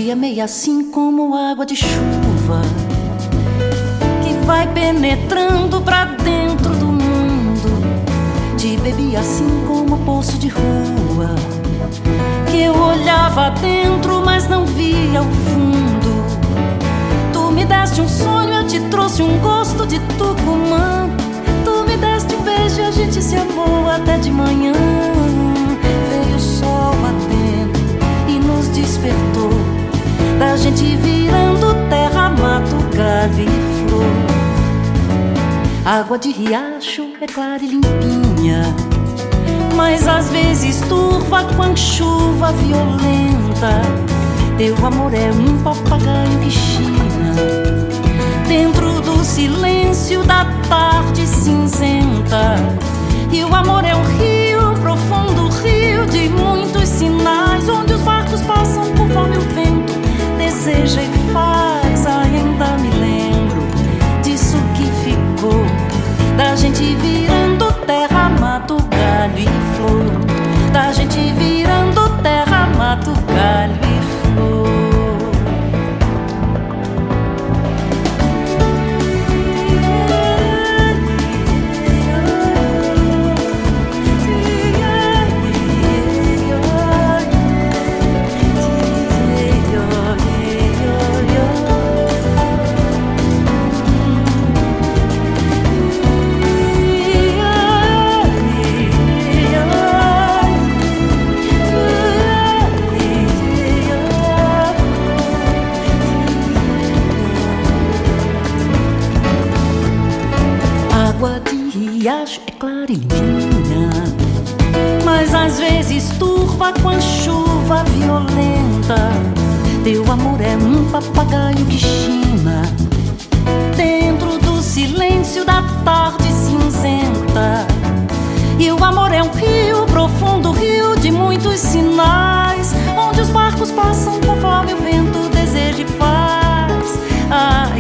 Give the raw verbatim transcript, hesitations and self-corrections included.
Te amei assim como água de chuva que vai penetrando pra dentro do mundo. Te bebi assim como poço de rua que eu olhava dentro, mas não via o fundo. Tu me deste um sonho, eu te trouxe um gosto de Tucumã. Tu me deste um beijo e a gente se amou até de manhã. Veio o sol batendo e nos despertou, da gente virando terra, mato, galho e flor. Água de riacho é clara e limpinha, mas às vezes turva com a chuva violenta. Teu amor é um papagaio que china dentro do silêncio da tarde cinzenta. E o amor é um rio, profundo rio de muitos sinais, onde os barcos passam conforme o vento deseja e faz. Ai, ainda me lembro disso que ficou, da gente virando terra, mato, galho e flor. Da gente virando terra, mato, galho e flor. Água de riacho é clara e limpinha, mas às vezes turva com a chuva violenta. Teu amor é um papagaio que china dentro do silêncio da tarde cinzenta. E o amor é um rio, profundo rio de muitos sinais, onde os barcos passam conforme o vento deseja e faz. Ah,